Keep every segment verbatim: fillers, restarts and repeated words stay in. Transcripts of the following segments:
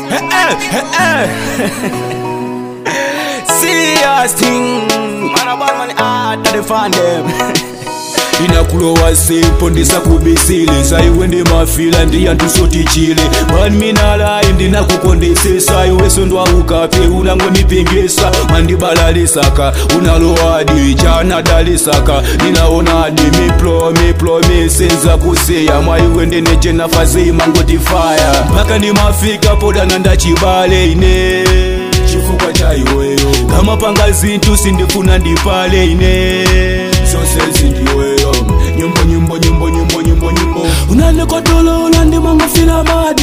Serious thing, man a bad man hard to defend them. Inakulowa simple ndisakubisile saiwe ndi mafila ndiya ntusotichile man minala indina kukondesesa iweso ndwa ukape unangonipengesa mandibalalisaka unalowadi chana dalisaka ninaonadi miplo miplo mesenza kuseya mwaiwe ndeneje nafazi mangotifaya mpaka ndi mafika poda nanda chibale ine chifukwa cha iweyo kama panga zintu sindifuna ndipale ine zose zindiweyo nyimbo nyimbo nyimbo nyimbo nyimbo nyimbo unanekotolo unandimangofila madi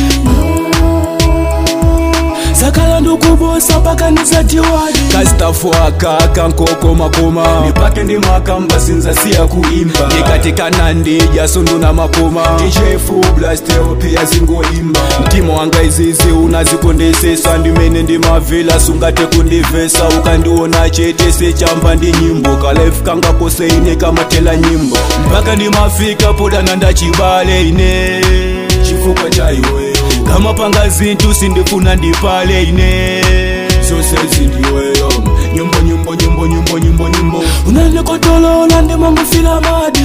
sakala ndukubosa paka nizatiwadi kasitafuaka kankoko makoma nipake ndi makamba sinza siya kuimba nikatika nandi jasundu na makoma tichefu blasteo pia zingoimba mtima wanga izizi unazikondesesa ndimene ndi mavila sungate kundivesa ukandiona chete sechamba ndi nyimbo kalefu kanga kose ine kamatela nyimbo mpaka ndi mafika poda nanda chibale ine chifukwa cha iweyo kama panga zintu sindifuna ndipale ine zose zindiweyo nyimbo nyimbo nyimbo nyimbo nyimbo nyimbo unanekotolo unandimangofila madi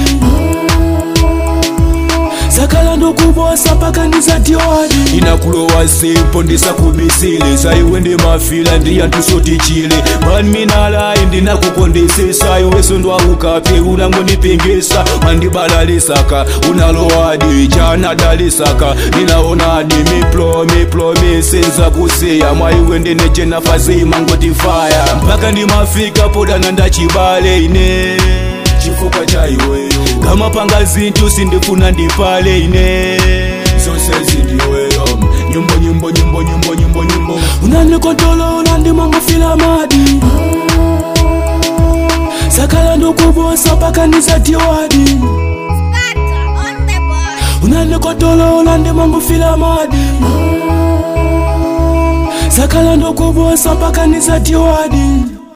sakala ndukubosa paka ndizatiwadi inakulowa simpo ndisakubisile saiwe ndi mafila ndiya ntusotichile man minala indina kukondesesa iweso ndwa ukape unangonipengesa mandibalalisaka unalowadi chana dalisaka ninaonadi miplo miplo mesenza kuseya mwaiwe ndeneje nafazi mangotifaya mpaka ndi mafika poda nanda chibale ine chifukwa cha iweyo kama panga zintu sindifuna ndipale ine zose zindiweyo nyimbo nyimbo nyimbo nyimbo nyimbo nyimbo unanikontolo unandimangofila madi sakala ndukubosa paka nizatiwadi unanikontolo unandimangofila madi sakala ndukubosa paka nizatiwadi